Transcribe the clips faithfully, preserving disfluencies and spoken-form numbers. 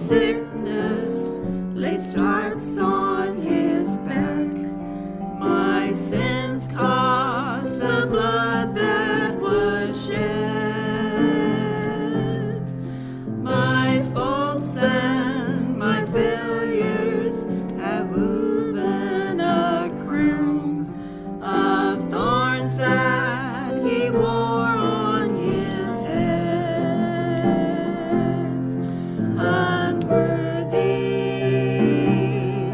sickness, lay stripes on his back. My sins caused the blood that was shed. My faults and my failures have woven a crown of thorns that he wore on his head. Unworthy,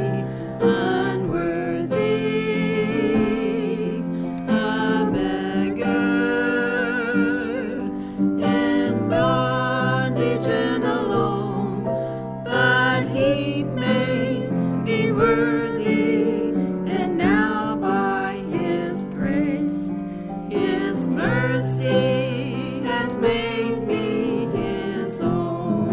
unworthy, a beggar in bondage and alone, but he made me worthy, and now by his grace, his mercy has made me his own.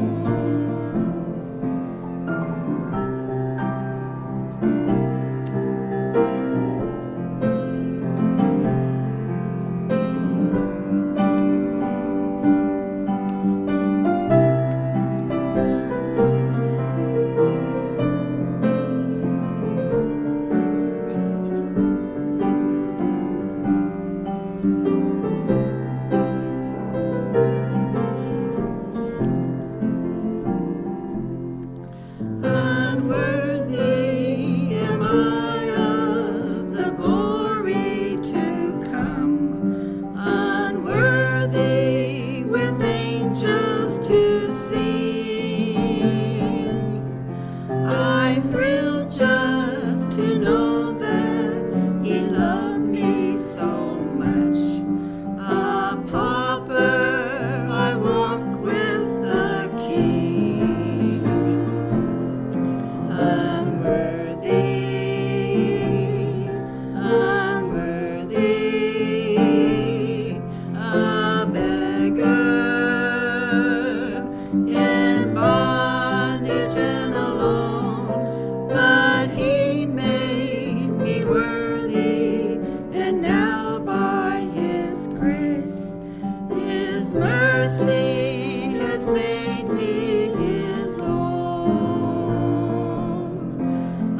Unworthy am I of the glory to come, unworthy with angels to sing. I thrill just to know that he loved me so much. A pauper, I walk with the King. Unworthy, unworthy, a beggar in bondage and alone, but he made me worthy, and now by his grace, his mercy has made me his own.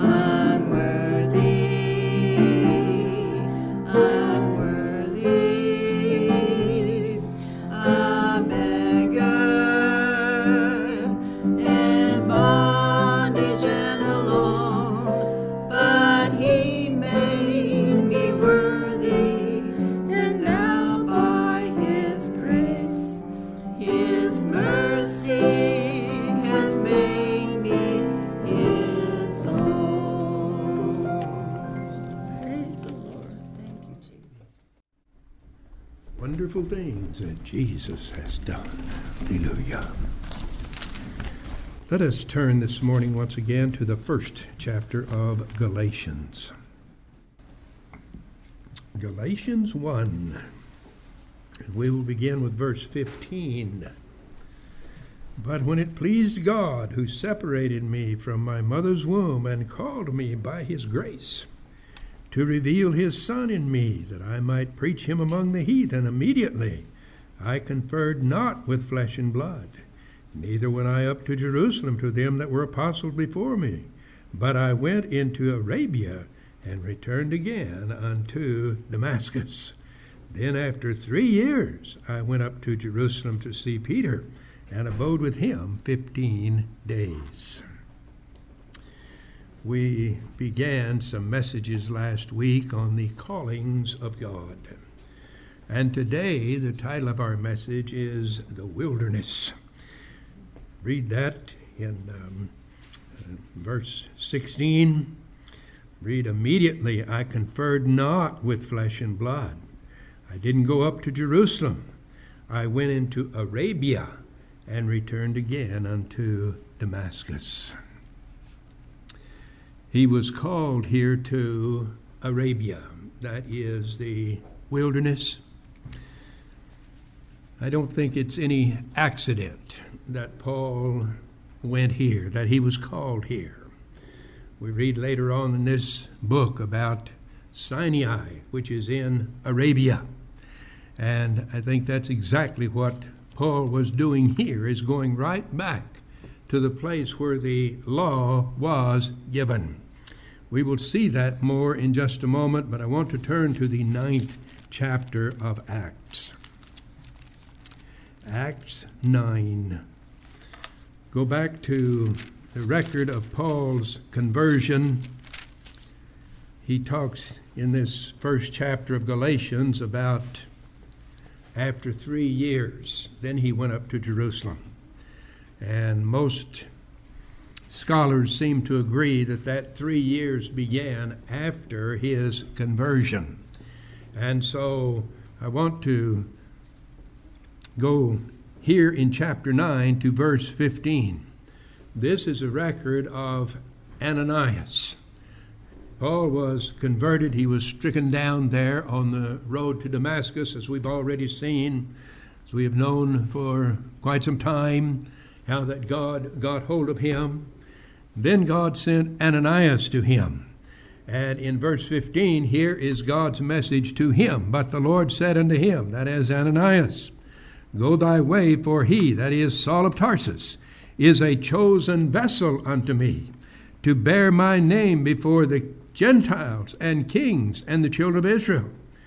Unworthy, unworthy, a beggar in bondage and alone, but he made me worthy, and now by his grace, his mercy has made me his own. Praise the Lord. Thank you, Jesus. Wonderful things that Jesus has done. Hallelujah. Let us turn this morning once again to the first chapter of Galatians. Galatians one. And we will begin with verse fifteen. But when it pleased God, who separated me from my mother's womb and called me by his grace, to reveal his Son in me, that I might preach him among the heathen, immediately I conferred not with flesh and blood, neither went I up to Jerusalem to them that were apostles before me, but I went into Arabia, and returned again unto Damascus. Then after three years I went up to Jerusalem to see Peter, and abode with him fifteen days. We began some messages last week on the callings of God. And today the title of our message is The Wilderness. Read that in um, verse sixteen. Read, immediately I conferred not with flesh and blood. I didn't go up to Jerusalem. I went into Arabia and returned again unto Damascus. He was called here to Arabia. That is the wilderness. I don't think it's any accident that Paul went here, that he was called here. We read later on in this book about Sinai, which is in Arabia. And I think that's exactly what Paul was doing here, is going right back to the place where the law was given. We will see that more in just a moment, but I want to turn to the ninth chapter of Acts. Acts nine. Go back to the record of Paul's conversion. He talks in this first chapter of Galatians about after three years, then he went up to Jerusalem. And most scholars seem to agree that that three years began after his conversion. And so I want to go here in chapter nine to verse fifteen. This is a record of Ananias. Paul was converted. He was stricken down there on the road to Damascus, as we've already seen, as we have known for quite some time, how that God got hold of him. Then God sent Ananias to him. And in verse fifteen, here is God's message to him. But the Lord said unto him, that is Ananias, go thy way, for he, that is Saul of Tarsus, is a chosen vessel unto me, to bear my name before the Gentiles and kings and the children of Israel.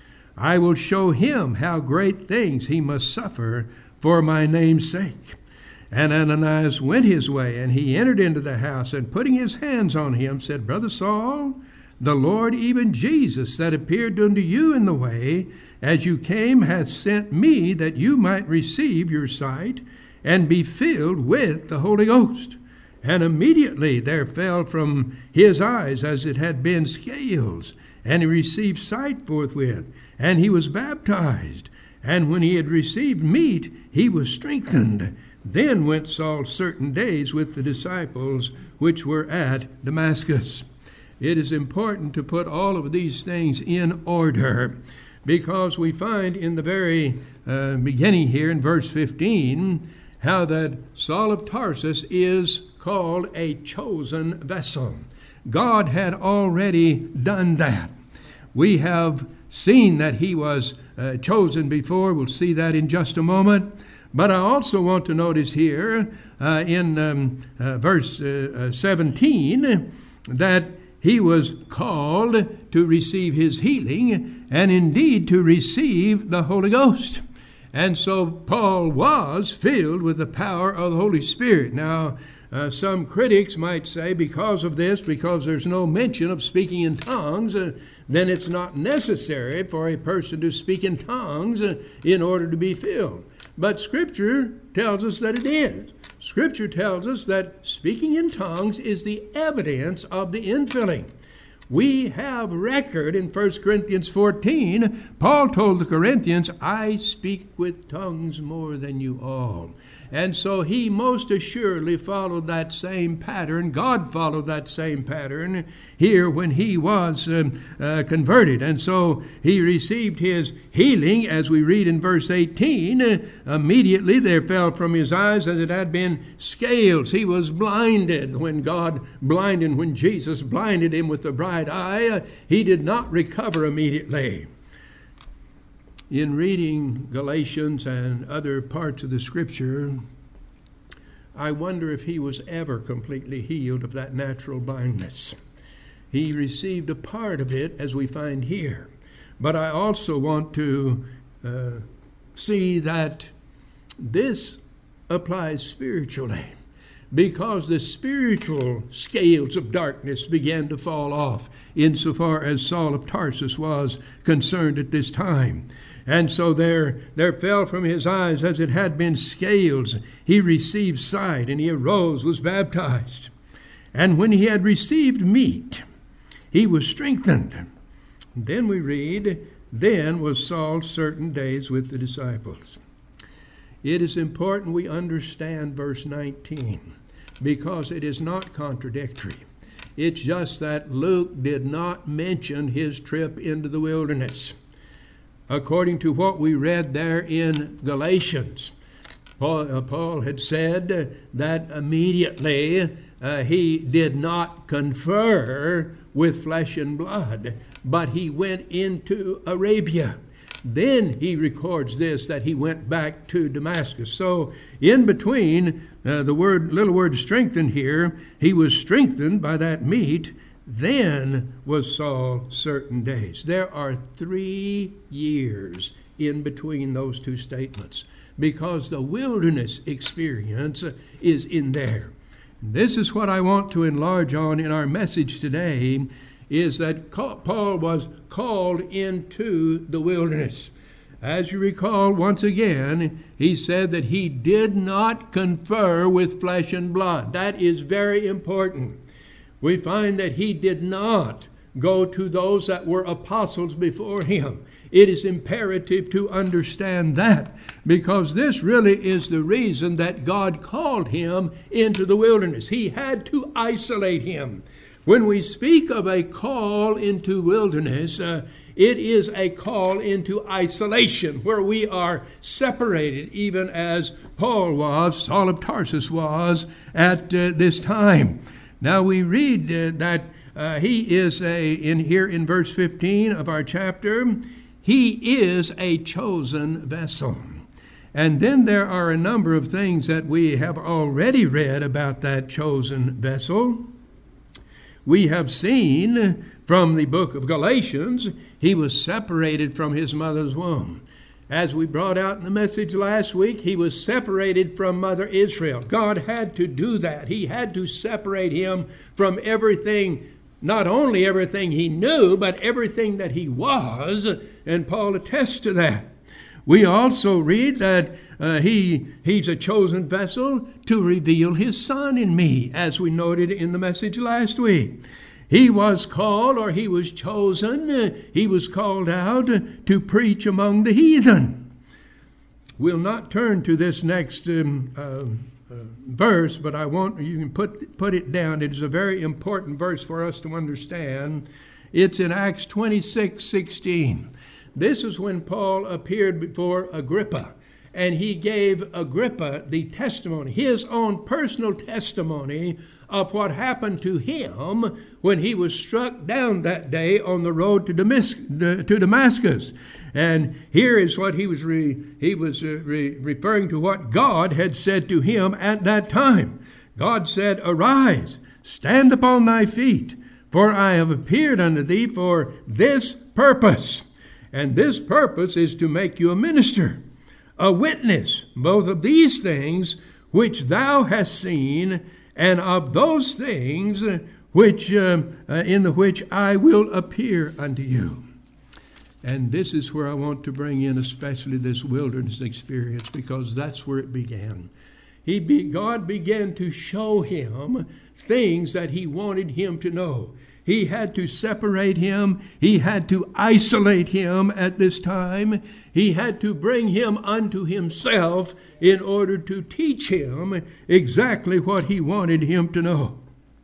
I will show him how great things he must suffer for my name's sake. And Ananias went his way, and he entered into the house, and putting his hands on him, said, Brother Saul, the Lord, even Jesus, that appeared unto you in the way, as you came, hath sent me, that you might receive your sight, and be filled with the Holy Ghost. And immediately there fell from his eyes as it had been scales, and he received sight forthwith, and he was baptized. And when he had received meat, he was strengthened. Then went Saul certain days with the disciples which were at Damascus. It is important to put all of these things in order, because we find in the very uh, beginning here in verse fifteen how that Saul of Tarsus is called a chosen vessel. God had already done that. We have seen that he was uh, chosen before. We'll see that in just a moment. But I also want to notice here uh, in um, uh, verse uh, seventeen that he was called to receive his healing and indeed to receive the Holy Ghost. And so Paul was filled with the power of the Holy Spirit. Now, uh, some critics might say because of this, because there's no mention of speaking in tongues, uh, then it's not necessary for a person to speak in tongues uh, in order to be filled. But Scripture tells us that it is. Scripture tells us that speaking in tongues is the evidence of the infilling. We have record in First Corinthians fourteen. Paul told the Corinthians, I speak with tongues more than you all. And so he most assuredly followed that same pattern. God followed that same pattern here when he was um, uh, converted. And so he received his healing, as we read in verse eighteen. Uh, immediately there fell from his eyes as it had been scales. He was blinded when God blinded, when Jesus blinded him with the bright eye. Uh, he did not recover immediately. In reading Galatians and other parts of the Scripture, I wonder if he was ever completely healed of that natural blindness. He received a part of it, as we find here. But I also want to uh, see that this applies spiritually, because the spiritual scales of darkness began to fall off insofar as Saul of Tarsus was concerned at this time. And so there, there fell from his eyes as it had been scales. He received sight, and he arose, was baptized. And when he had received meat, he was strengthened. Then we read, then was Saul certain days with the disciples. It is important we understand verse nineteen, because it is not contradictory. It's just that Luke did not mention his trip into the wilderness. According to what we read there in Galatians, Paul, uh, Paul had said that immediately uh, he did not confer with flesh and blood, but he went into Arabia. Then he records this, that he went back to Damascus. So in between, uh, the word, little word strengthened here, he was strengthened by that meat. Then was Saul certain days. There are three years in between those two statements, because the wilderness experience is in there. And this is what I want to enlarge on in our message today, is that Paul was called into the wilderness. As you recall, once again, he said that he did not confer with flesh and blood. That is very important. We find that he did not go to those that were apostles before him. It is imperative to understand that, because this really is the reason that God called him into the wilderness. He had to isolate him. When we speak of a call into wilderness, uh, it is a call into isolation, where we are separated, even as Paul was, Saul of Tarsus was at uh, this time. Now we read uh, that uh, he is a, in here in verse fifteen of our chapter, he is a chosen vessel. And then there are a number of things that we have already read about that chosen vessel. We have seen from the book of Galatians, he was separated from his mother's womb. As we brought out in the message last week, he was separated from Mother Israel. God had to do that. He had to separate him from everything, not only everything he knew, but everything that he was, and Paul attests to that. We also read that uh, he he's a chosen vessel to reveal his Son in me, as we noted in the message last week. He was called, or he was chosen, uh, he was called out to preach among the heathen. We'll not turn to this next um, uh, uh, verse, but I want you can put put it down. It is a very important verse for us to understand. It's in Acts twenty-six sixteen. This is when Paul appeared before Agrippa, and he gave Agrippa the testimony, his own personal testimony of what happened to him when he was struck down that day on the road to Damascus. And here is what he was re, he was uh, re, referring to what God had said to him at that time. God said, "Arise, stand upon thy feet, for I have appeared unto thee for this purpose." And this purpose is to make you a minister, a witness, both of these things which thou hast seen, and of those things which uh, uh, in the which I will appear unto you. And this is where I want to bring in especially this wilderness experience, because that's where it began. He be, God began to show him things that he wanted him to know. He had to separate him. He had to isolate him at this time. He had to bring him unto himself in order to teach him exactly what he wanted him to know.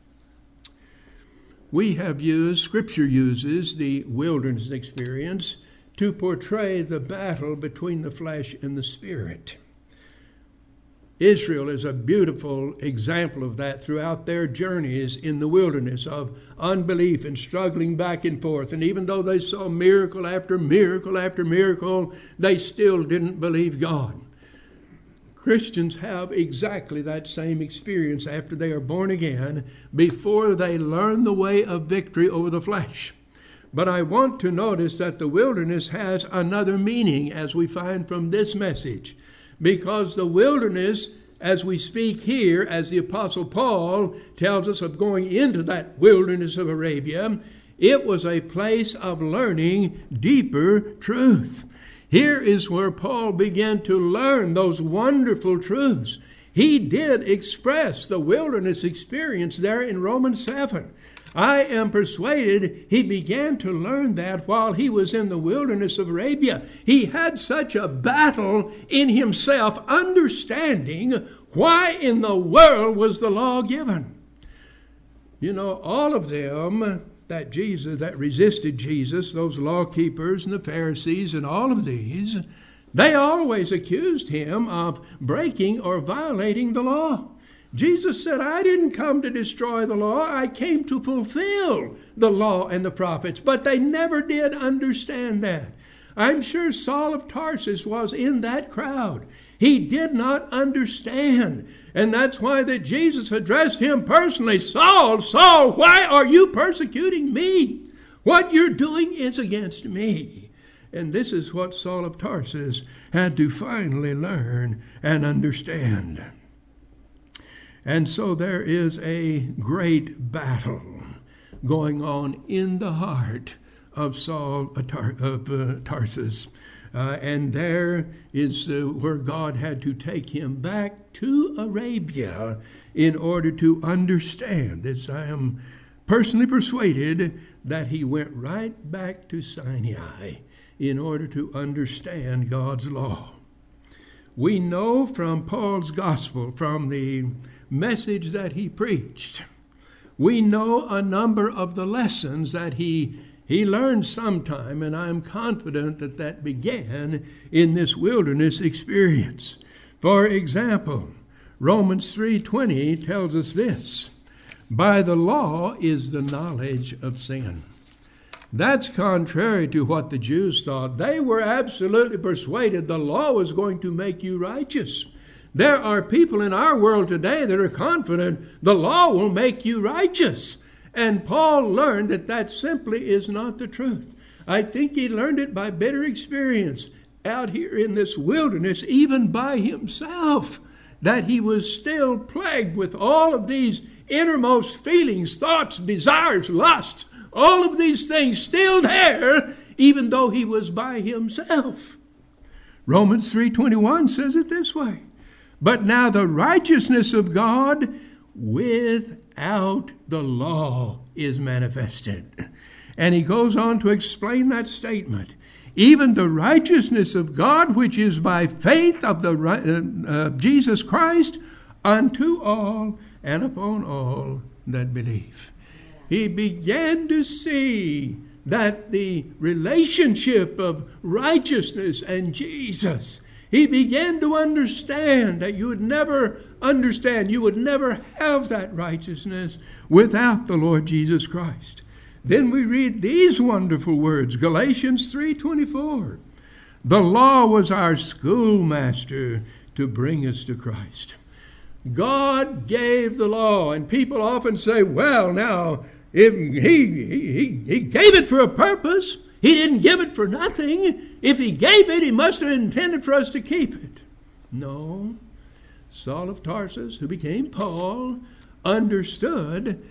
We have used, Scripture uses the wilderness experience to portray the battle between the flesh and the spirit. Israel is a beautiful example of that throughout their journeys in the wilderness of unbelief and struggling back and forth. And even though they saw miracle after miracle after miracle, they still didn't believe God. Christians have exactly that same experience after they are born again, before they learn the way of victory over the flesh. But I want to notice that the wilderness has another meaning, as we find from this message. Because the wilderness, as we speak here, as the Apostle Paul tells us of going into that wilderness of Arabia, it was a place of learning deeper truth. Here is where Paul began to learn those wonderful truths. He did express the wilderness experience there in Romans seven. I am persuaded he began to learn that while he was in the wilderness of Arabia. He had such a battle in himself, understanding why in the world was the law given. You know, all of them that Jesus, that resisted Jesus, those law keepers and the Pharisees and all of these, they always accused him of breaking or violating the law. Jesus said, I didn't come to destroy the law. I came to fulfill the law and the prophets. But they never did understand that. I'm sure Saul of Tarsus was in that crowd. He did not understand. And that's why that Jesus addressed him personally. Saul, Saul, why are you persecuting me? What you're doing is against me. And this is what Saul of Tarsus had to finally learn and understand. And so there is a great battle going on in the heart of Saul of uh, Tarsus. Uh, and there is uh, where God had to take him back to Arabia in order to understand this. I am personally persuaded that he went right back to Sinai in order to understand God's law. We know from Paul's gospel, from the message that he preached, we know a number of the lessons that he he learned sometime, and I'm confident that that began in this wilderness experience. For example, Romans three twenty tells us this: by the law is the knowledge of sin. That's contrary to what the Jews thought. They were absolutely persuaded the law was going to make you righteous. There are people in our world today that are confident the law will make you righteous. And Paul learned that that simply is not the truth. I think he learned it by bitter experience out here in this wilderness, even by himself, that he was still plagued with all of these innermost feelings, thoughts, desires, lusts, all of these things still there, even though he was by himself. Romans three twenty-one says it this way: but now the righteousness of God without the law is manifested. And he goes on to explain that statement. Even the righteousness of God, which is by faith of the uh, uh, Jesus Christ, unto all and upon all that believe. He began to see that the relationship of righteousness and Jesus, he began to understand that you would never understand, you would never have that righteousness without the Lord Jesus Christ. Then we read these wonderful words, Galatians three twenty-four. The law was our schoolmaster to bring us to Christ. God gave the law, and people often say, well, now, if he, he, he gave it for a purpose. He didn't give it for nothing. If he gave it, he must have intended for us to keep it. No. Saul of Tarsus, who became Paul, understood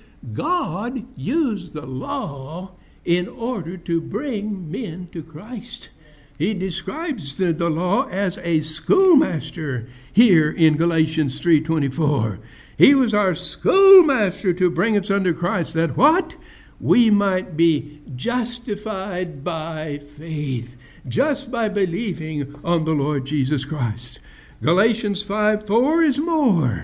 God used the law in order to bring men to Christ. He describes the, the law as a schoolmaster here in Galatians three twenty-four. He was our schoolmaster to bring us under Christ, that what? We might be justified by faith, just by believing on the Lord Jesus Christ. Galatians five four is more.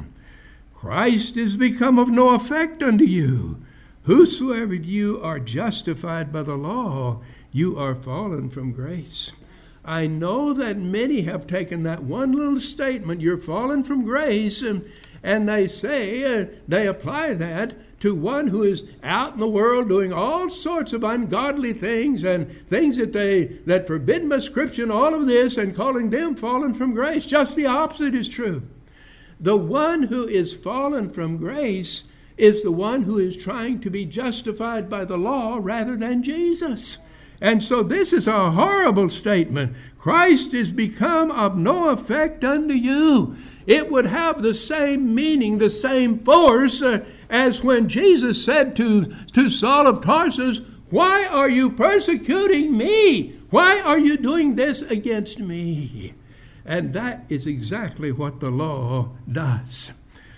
Christ is become of no effect unto you. Whosoever you are justified by the law, you are fallen from grace. I know that many have taken that one little statement, you're fallen from grace, and, and they say, uh, they apply that to one who is out in the world doing all sorts of ungodly things and things that they that forbidden by Scripture and all of this, and calling them fallen from grace. Just the opposite is true. The one who is fallen from grace is the one who is trying to be justified by the law rather than Jesus. And so this is a horrible statement. Christ is become of no effect unto you. It would have the same meaning, the same force uh, as when Jesus said to, to Saul of Tarsus, why are you persecuting me? Why are you doing this against me? And that is exactly what the law does.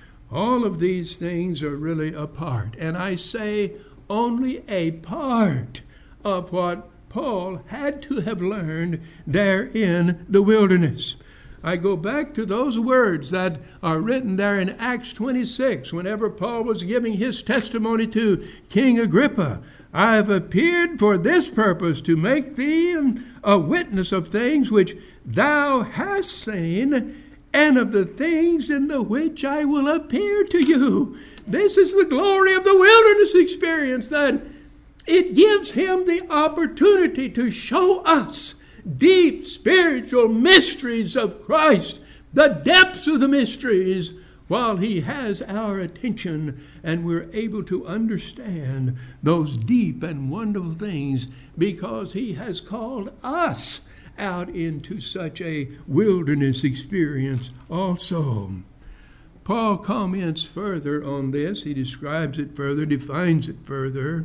All of these things are really a part, and I say only a part of what Paul had to have learned there in the wilderness. I go back to those words that are written there in Acts twenty-six, whenever Paul was giving his testimony to King Agrippa. I have appeared for this purpose, to make thee a witness of things which thou hast seen, and of the things in the which I will appear to you. This is the glory of the wilderness experience, that it gives him the opportunity to show us deep spiritual mysteries of Christ, the depths of the mysteries, while he has our attention and we're able to understand those deep and wonderful things because he has called us out into such a wilderness experience also. Paul comments further on this. He describes it further, defines it further.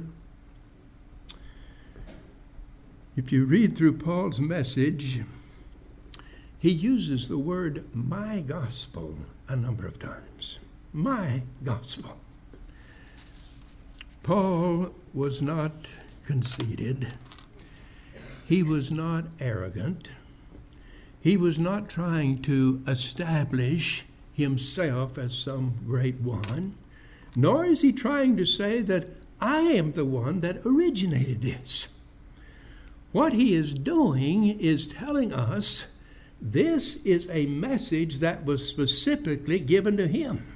If you read through Paul's message, he uses the word my gospel a number of times. My gospel. Paul was not conceited. He was not arrogant. He was not trying to establish himself as some great one, nor is he trying to say that I am the one that originated this. What he is doing is telling us this is a message that was specifically given to him.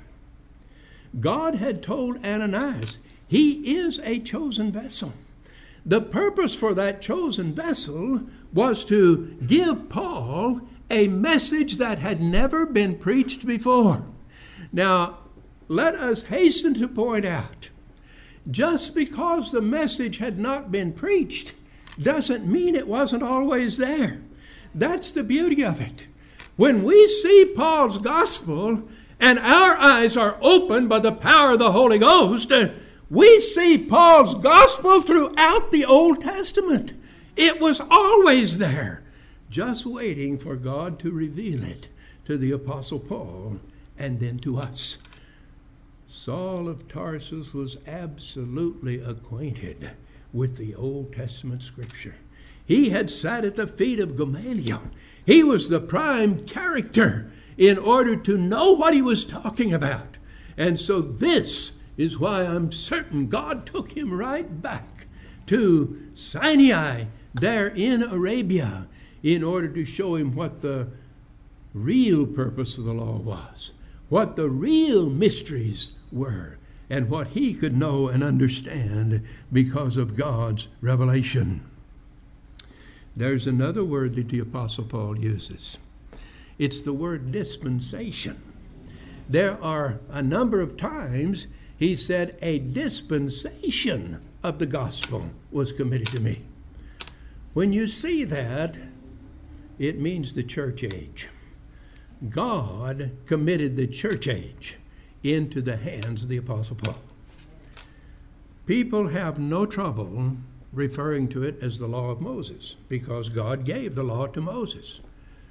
God had told Ananias, he is a chosen vessel. The purpose for that chosen vessel was to give Paul a message that had never been preached before. Now, let us hasten to point out, just because the message had not been preached doesn't mean it wasn't always there. That's the beauty of it. When we see Paul's gospel and our eyes are opened by the power of the Holy Ghost, we see Paul's gospel throughout the Old Testament. It was always there, just waiting for God to reveal it to the Apostle Paul and then to us. Saul of Tarsus was absolutely acquainted with the Old Testament Scripture. He had sat at the feet of Gamaliel. He was the prime character in order to know what he was talking about. And so this is why I'm certain God took him right back to Sinai there in Arabia in order to show him what the real purpose of the law was, what the real mysteries were, and what he could know and understand because of God's revelation. There's another word that the Apostle Paul uses. It's the word dispensation. There are a number of times he said a dispensation of the gospel was committed to me. When you see that, it means the church age. God committed the church age into the hands of the Apostle Paul. People have no trouble referring to it as the law of Moses because God gave the law to Moses.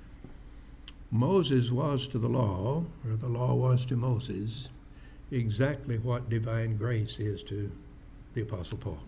Moses was to the law, or the law was to Moses, exactly what divine grace is to the Apostle Paul.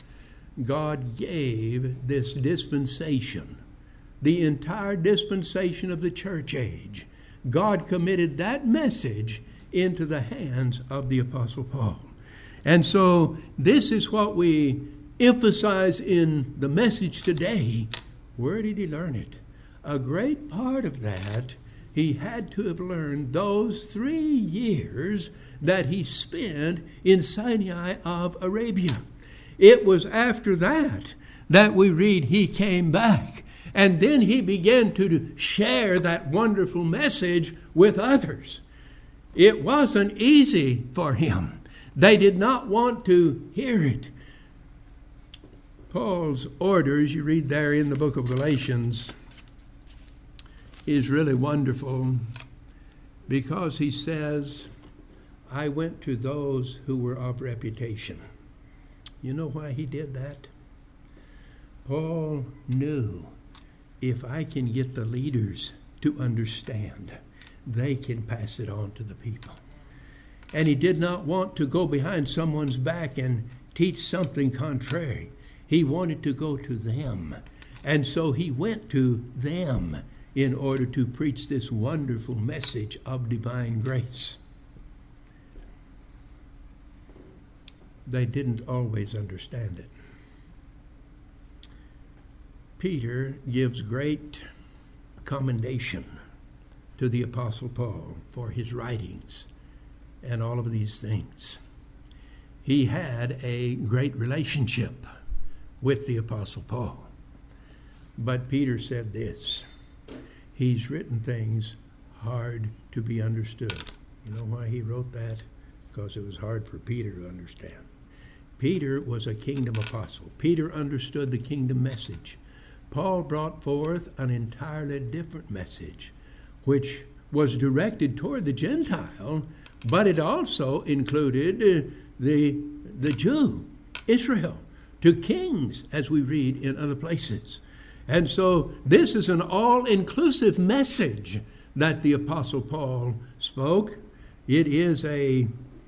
God gave this dispensation, the entire dispensation of the church age. God committed that message into the hands of the Apostle Paul. And so this is what we emphasize in the message today. Where did he learn it? A great part of that he had to have learned those three years that he spent in Sinai of Arabia. It was after that that we read he came back, and then he began to share that wonderful message with others. It wasn't easy for him. They did not want to hear it. Paul's orders, you read there in the book of Galatians, is really wonderful because he says, I went to those who were of reputation. You know why he did that? Paul knew if I can get the leaders to understand, they can pass it on to the people. And he did not want to go behind someone's back and teach something contrary. He wanted to go to them. And so he went to them in order to preach this wonderful message of divine grace. They didn't always understand it. Peter gives great commendation to the Apostle Paul for his writings and all of these things. He had a great relationship with the Apostle Paul. But Peter said this: he's written things hard to be understood. You know why he wrote that? Because it was hard for Peter to understand. Peter was a kingdom apostle. Peter understood the kingdom message. Paul brought forth an entirely different message, which was directed toward the Gentile, but it also included uh, the, the Jew, Israel, to kings, as we read in other places. And so this is an all-inclusive message that the Apostle Paul spoke. It is a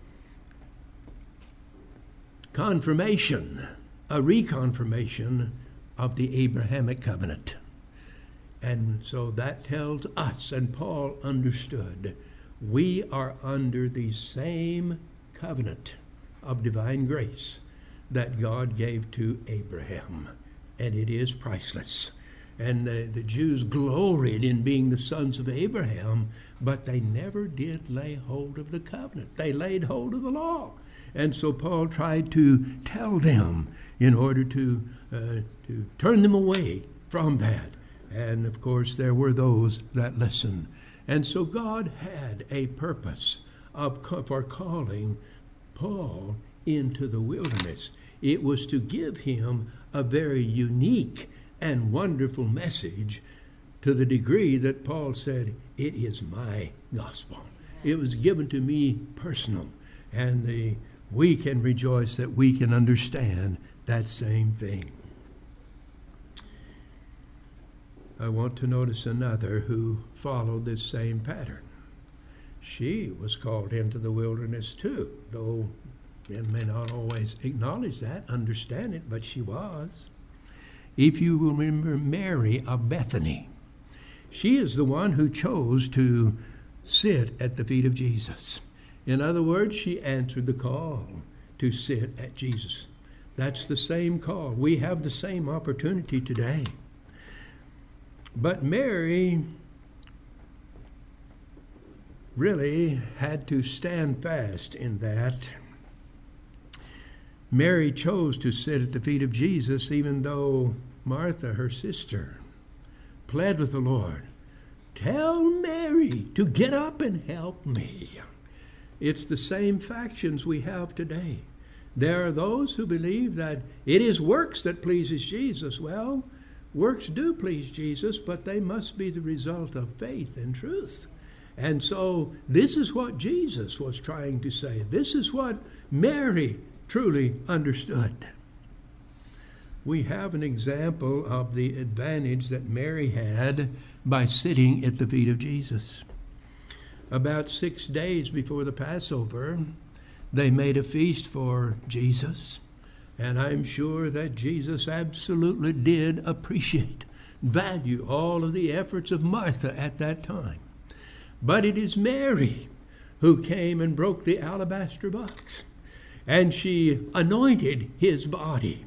confirmation, a reconfirmation of the Abrahamic covenant. And so that tells us, and Paul understood, we are under the same covenant of divine grace that God gave to Abraham. And it is priceless. And the, the Jews gloried in being the sons of Abraham, but they never did lay hold of the covenant. They laid hold of the law. And so Paul tried to tell them in order to, uh, to turn them away from that. And of course, there were those that listened. And so God had a purpose of, for calling Paul into the wilderness. It was to give him a very unique and wonderful message, to the degree that Paul said, it is my gospel. It was given to me personal. And the, we can rejoice that we can understand that same thing. I want to notice another who followed this same pattern. She was called into the wilderness too, though men may not always acknowledge that, understand it, but she was. If you will remember Mary of Bethany, she is the one who chose to sit at the feet of Jesus. In other words, she answered the call to sit at Jesus. That's the same call. We have the same opportunity today. But Mary really had to stand fast in that. Mary chose to sit at the feet of Jesus, even though Martha, her sister, pled with the Lord, tell Mary to get up and help me. It's the same factions we have today. There are those who believe that it is works that pleases Jesus. Well, works do please Jesus, but they must be the result of faith and truth. And so this is what Jesus was trying to say. This is what Mary truly understood. We have an example of the advantage that Mary had by sitting at the feet of Jesus. About six days before the Passover, they made a feast for Jesus. And I'm sure that Jesus absolutely did appreciate, value all of the efforts of Martha at that time. But it is Mary who came and broke the alabaster box, and she anointed his body.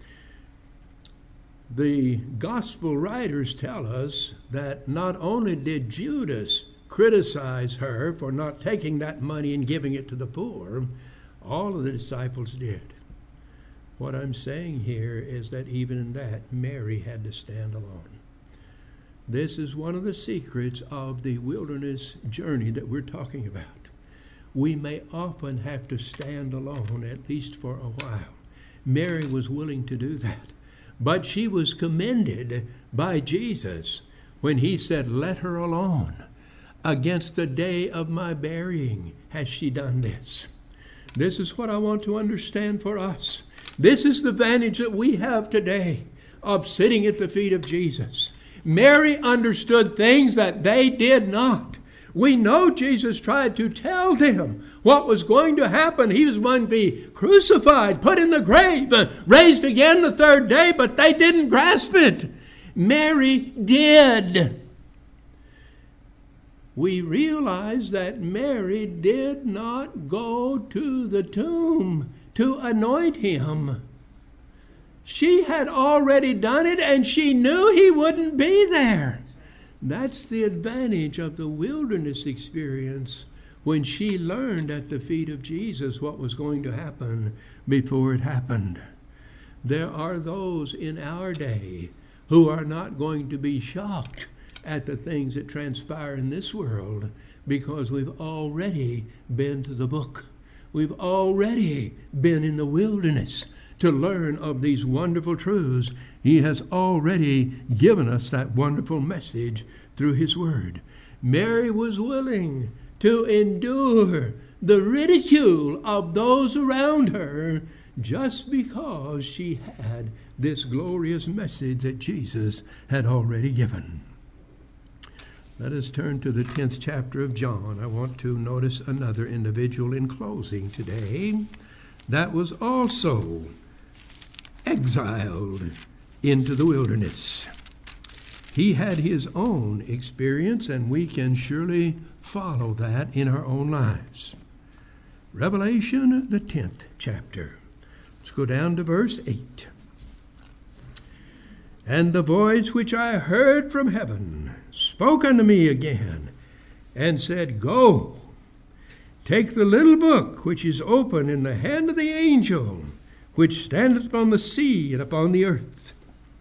The gospel writers tell us that not only did Judas criticize her for not taking that money and giving it to the poor, all of the disciples did. What I'm saying here is that even in that, Mary had to stand alone. This is one of the secrets of the wilderness journey that we're talking about. We may often have to stand alone, at least for a while. Mary was willing to do that. But she was commended by Jesus when he said, let her alone. Against the day of my burying has she done this. This is what I want to understand for us. This is the advantage that we have today of sitting at the feet of Jesus. Mary understood things that they did not. We know Jesus tried to tell them what was going to happen. He was going to be crucified, put in the grave, raised again the third day, but they didn't grasp it. Mary did. We realize that Mary did not go to the tomb to anoint him. She had already done it, and she knew he wouldn't be there. That's the advantage of the wilderness experience, when she learned at the feet of Jesus what was going to happen before it happened. There are those in our day who are not going to be shocked at the things that transpire in this world, because we've already been to the book. We've already been in the wilderness to learn of these wonderful truths. He has already given us that wonderful message through his word. Mary was willing to endure the ridicule of those around her just because she had this glorious message that Jesus had already given. Let us turn to the tenth chapter of John. I want to notice another individual in closing today that was also exiled into the wilderness. He had his own experience, and we can surely follow that in our own lives. Revelation, the tenth chapter. Let's go down to verse eight. And the voice which I heard from heaven spoke unto me again, and said, Go, take the little book which is open in the hand of the angel, which standeth upon the sea and upon the earth.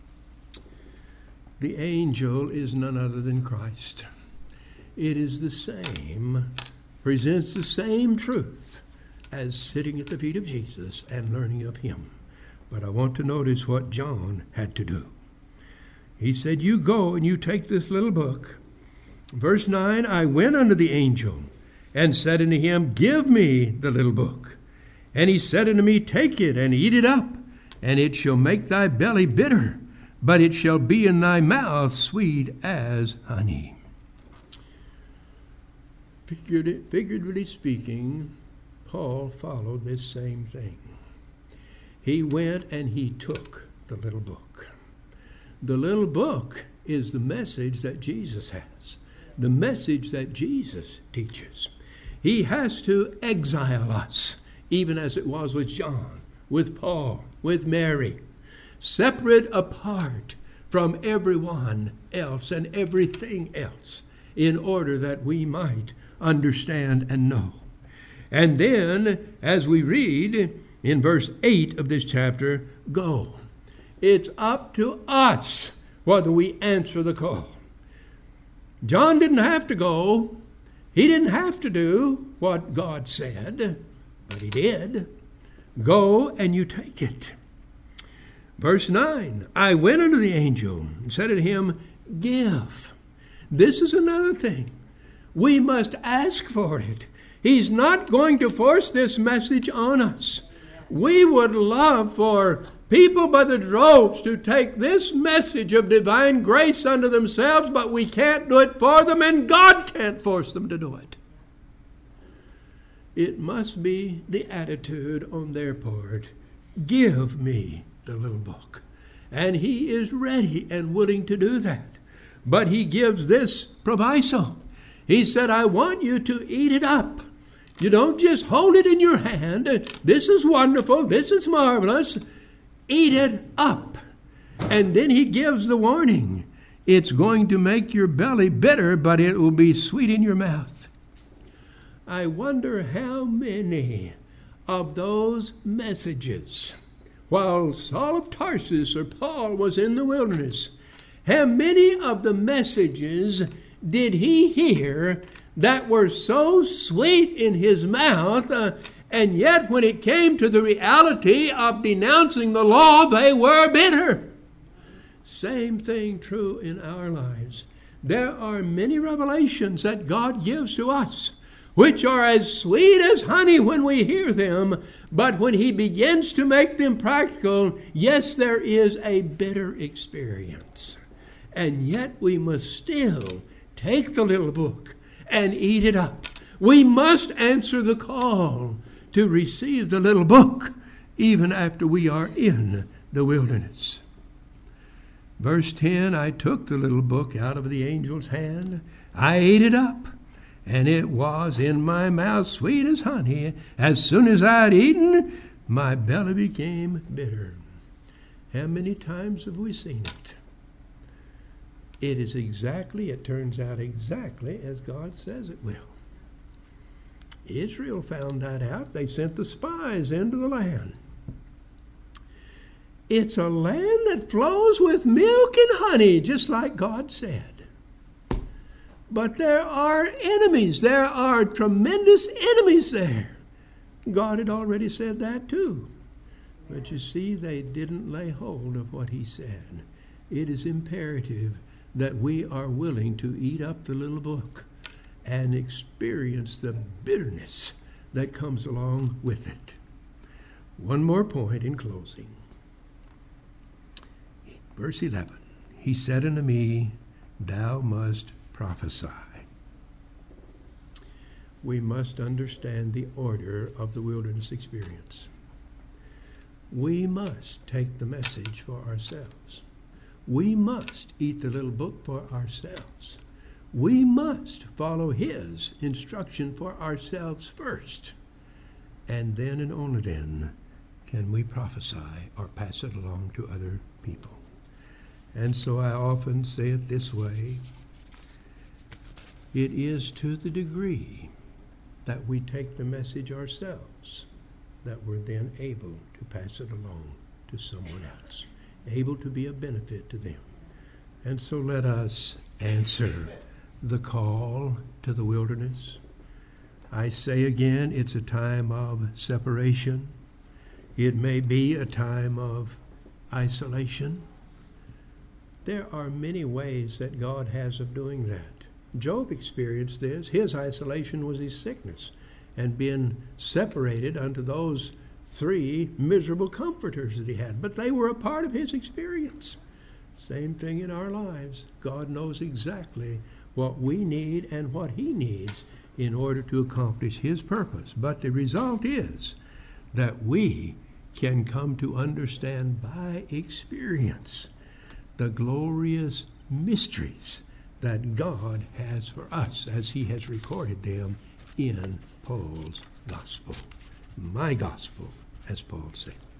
The angel is none other than Christ. It is the same, presents the same truth as sitting at the feet of Jesus and learning of him. But I want to notice what John had to do. He said, You go and you take this little book. Verse nine, I went unto the angel and said unto him, Give me the little book. And he said unto me, Take it and eat it up, and it shall make thy belly bitter, but it shall be in thy mouth sweet as honey. Figuratively speaking, Paul followed this same thing. He went and he took the little book. The little book is the message that Jesus has, the message that Jesus teaches. He has to exile us, even as it was with John, with Paul, with Mary, separate apart from everyone else and everything else, in order that we might understand and know. And then, as we read in verse eight of this chapter, go. It's up to us whether we answer the call. John didn't have to go. He didn't have to do what God said, but he did. Go and you take it. Verse nine, I went unto the angel and said unto him, Give. This is another thing. We must ask for it. He's not going to force this message on us. We would love for people by the droves to take this message of divine grace unto themselves, but we can't do it for them, and God can't force them to do it. It must be the attitude on their part. Give me the little book. And he is ready and willing to do that. But he gives this proviso. He said, I want you to eat it up. You don't just hold it in your hand. This is wonderful. This is marvelous. Eat it up. And then he gives the warning. It's going to make your belly bitter, but it will be sweet in your mouth. I wonder how many of those messages, while Saul of Tarsus or Paul was in the wilderness, how many of the messages did he hear that were so sweet in his mouth, uh, and yet when it came to the reality of denouncing the law, they were bitter? Same thing true in our lives. There are many revelations that God gives to us, which are as sweet as honey when we hear them, but when he begins to make them practical, yes, there is a bitter experience. And yet we must still take the little book and eat it up. We must answer the call to receive the little book even after we are in the wilderness. Verse ten, I took the little book out of the angel's hand. I ate it up, and it was in my mouth sweet as honey. As soon as I had eaten, my belly became bitter. How many times have we seen it? It is exactly, it turns out exactly as God says it will. Israel found that out. They sent the spies into the land. It's a land that flows with milk and honey, just like God said. But there are enemies. There are tremendous enemies there. God had already said that too. But you see, they didn't lay hold of what he said. It is imperative that we are willing to eat up the little book and experience the bitterness that comes along with it. One more point in closing. Verse eleven, he said unto me, thou must prophesy. We must understand the order of the wilderness experience. We must take the message for ourselves. We must eat the little book for ourselves. We must follow his instruction for ourselves first. And then and only then can we prophesy or pass it along to other people. And so I often say it this way. It is to the degree that we take the message ourselves that we're then able to pass it along to someone else, able to be a benefit to them. And so let us answer the call to the wilderness. I say again, it's a time of separation. It may be a time of isolation. There are many ways that God has of doing that. Job experienced this. His isolation was his sickness and being separated unto those three miserable comforters that he had. But they were a part of his experience. Same thing in our lives. God knows exactly what we need and what he needs in order to accomplish his purpose. But the result is that we can come to understand by experience the glorious mysteries that God has for us as he has recorded them in Paul's gospel. My gospel, as Paul said.